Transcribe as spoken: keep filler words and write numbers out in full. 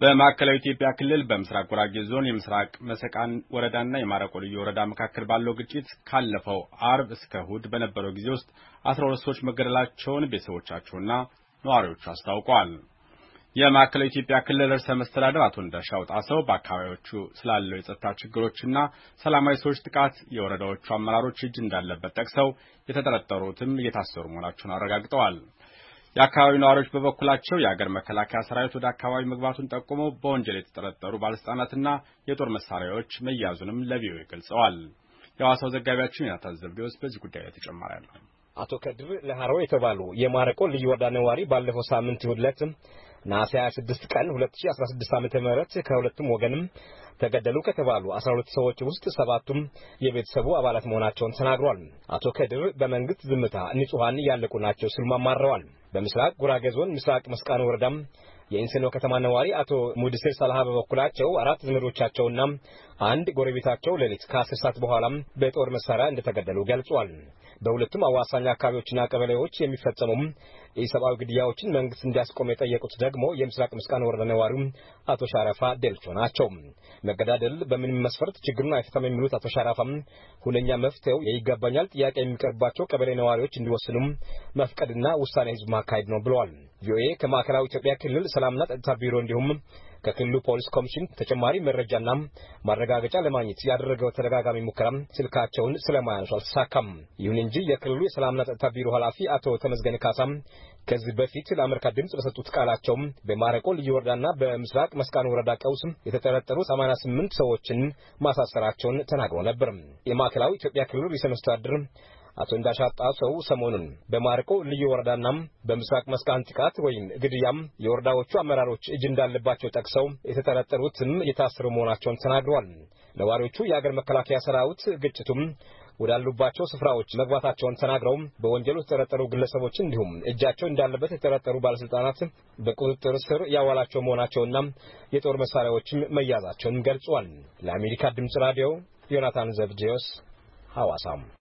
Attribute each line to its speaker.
Speaker 1: በማዕከላዊ ኢትዮጵያ ክልል በምስራቅ ጉራጌ ዞን የምስራቅ መሰቃን ወረዳና የማረቆ ልዩ ወረዳ መካከል ባለው ግጭት ካለፈው አርብ እስከ እሁድ በነበረው ጊዜ ውስጥ አስራ ሁለት ሰዎች መገደላቸውን ቤተሰቦቻቸውና ነዋሪዎቹ አስታውቀዋል። የማዕከላዊ ኢትዮጵያ ክልል ርዕሰ መስተዳድር አቶ እንዳሻው ጣሰው በአካባቢዎቹ ስላለው የጸጥታ ችግሮችና ሰላማዊ ሰዎች ጥቃት የወረዳዎቹ አመራሮች እጅ እንዳለበት ጠቅሰው የተጠረጠሩትም እየታሰሩ መሆናቸውን አረጋግጠዋል። የአካባቢው ነዋሪዎች በበኩላቸው የአገር መከላከያ ሰራዊት ወደ አካባቢ መግባቱን ጠቁመው በወንጀል የተጠረጠሩ ባለስልጣናትና የጦር መሳሪያዎች መያዙንም ለቪኦኤ ገልጸዋል። የሐዋሳው ዘጋቢያችን ዮናታን ዘብዴዎስ በዚህ ጉዳይ ላይ ተጨማሪ አለው።
Speaker 2: አቶ ከድር ለሃሮ የተባሉ የማረቆ ልዩ ወረዳ ነዋሪ ባለፈው ሳምንት ሁለት ነሐሴ ሃያ ስድስት ቀን ሁለት ሺህ አስራ ስድስት ዓመተ ምህረት ከሁለቱም ወገንም ተገደሉ ከተባሉ አስራ ሁለት ሰዎች ውስጥ ሰባቱም የቤተሰቡ አባላት መሆናቸውን ተናግሯል። አቶ ከድር በመንግስት ዝምታ ንጹሃን ያለቁ ናቸው ሲሉ ማማረዋል። በምስራቅ ጉራጌ ዞን ምስራቅ መስቃን ወረዳም የኢንሰኖ ከተማ ነዋሪ አቶ ሙድስር ሰላሃ በበኩላቸው አራት ዘመዶቻቸውና አንድ ጎረቤታቸው ሌሊት ከአስር ሰዓት በኋላም በጦር መሳሪያ እንደተገደሉ ገልጿል። በሁለቱም አዋሳኝ አካባቢዎችና ቀበሌዎች የሚፈጸሙ የሰብአዊ ግድያዎችን መንግስት እንዲያስቆም የጠየቁት ደግሞ የምስራቅ መስቃን ወረዳ ነዋሪው አቶ ሻራፋ ደልቾ ናቸው። መገዳደል በምንም መስፈርት ችግሩን አይፈታም የሚሉት አቶ ሻራፋም ሁነኛ መፍትሄው የይገባኛል ጥያቄ የሚቀርባቸው ቀበሌ ነዋሪዎች እንዲወስኑ መፍቀድና ውሳኔ ህዝብ ማካሄድ ነው ብለዋል። ቪኦኤ ከማዕከላዊ ኢትዮጵያ ክልል ሰላምና ጸጥታ ቢሮ እንዲሁም ከክልሉ ፖሊስ ኮሚሽን ተጨማሪ መረጃና ማረጋገጫ ለማግኘት ያደረገው ተደጋጋሚ ሙከራ ስልካቸውን ስለማያነሱ አልተሳካም። ይሁን እንጂ የክልሉ የሰላምና ጸጥታ ቢሮ ኃላፊ አቶ ተመዝገን ካሳም ከዚህ በፊት ለአሜሪካ ድምጽ በሰጡት ቃላቸው በማረቆ ልዩ ወረዳና በምስራቅ መስቃን ወረዳ ቀውስ የተጠረጠሩ ሰማንያ ስምንት ሰዎችን ማሳሰራቸውን ተናግረው ነበር። የማዕከላዊ ኢትዮጵያ ክልል ርዕሰ መስተዳድር አቶ እንዳሻው ጣሰው ሰሞኑን በማረቆ ልዩ ወረዳና በምስራቅ መስቃን ጥቃት ወይም ግድያም የወረዳዎቹ አመራሮች እጅ እንዳለባቸው ጠቅሰው የተጠረጠሩትም የታሰሩ መሆናቸውን ተናግረዋል። ነዋሪዎቹ የአገር መከላከያ ሰራዊት ግጭቱም ወዳሉባቸው ስፍራዎች መግባታቸውን ተናግረው በወንጀሉ የተጠረጠሩ ግለሰቦች እንዲሁም እጃቸው እንዳለበት የተጠረጠሩ ባለስልጣናት በቁጥጥር ስር ያዋላቸው መሆናቸውና የጦር መሳሪያዎችም መያዛቸውን ገልጿል። ለአሜሪካ ድምጽ ራዲዮ ዮናታን ዘብዴዎስ ሐዋሳም